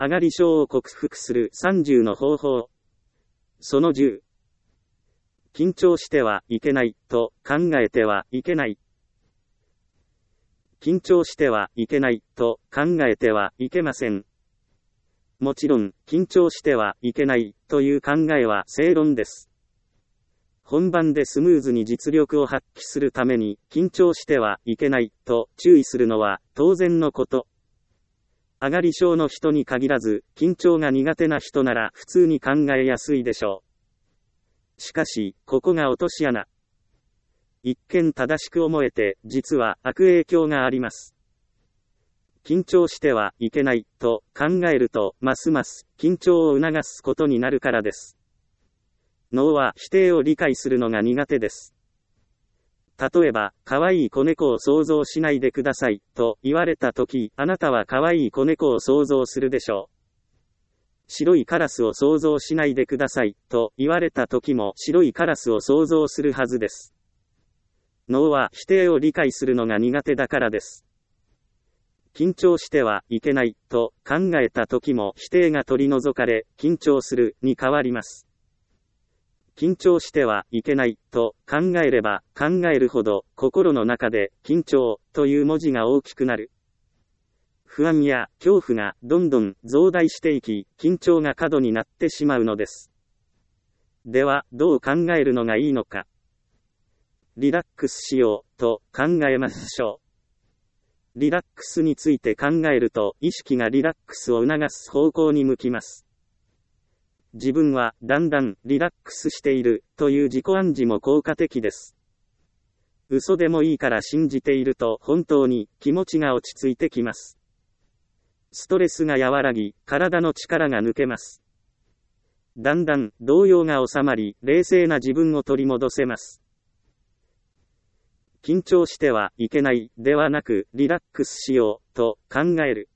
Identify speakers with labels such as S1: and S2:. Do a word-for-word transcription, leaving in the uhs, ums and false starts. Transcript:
S1: 上がり症を克服するさんじゅうの方法。そのじゅう。緊張してはいけないと考えてはいけない。緊張してはいけないと考えてはいけません。もちろん、緊張してはいけないという考えは正論です。本番でスムーズに実力を発揮するために緊張してはいけないと注意するのは当然のこと。上がり症の人に限らず、緊張が苦手な人なら普通に考えやすいでしょう。しかし、ここが落とし穴。一見正しく思えて、実は悪影響があります。緊張してはいけないと考えると、ますます緊張を促すことになるからです。脳は否定を理解するのが苦手です。例えば、可愛い子猫を想像しないでくださいと言われたとき、あなたは可愛い子猫を想像するでしょう。白いカラスを想像しないでくださいと言われたときも白いカラスを想像するはずです。脳は否定を理解するのが苦手だからです。緊張してはいけないと考えたときも否定が取り除かれ、緊張するに変わります。緊張してはいけないと考えれば考えるほど心の中で緊張という文字が大きくなる。不安や恐怖がどんどん増大していき、緊張が過度になってしまうのです。では、どう考えるのがいいのか。リラックスしようと考えましょう。リラックスについて考えると意識がリラックスを促す方向に向きます。自分はだんだんリラックスしているという自己暗示も効果的です。嘘でもいいから信じていると本当に気持ちが落ち着いてきます。ストレスが和らぎ、体の力が抜けます。だんだん動揺が収まり、冷静な自分を取り戻せます。緊張してはいけないではなく、リラックスしようと考える。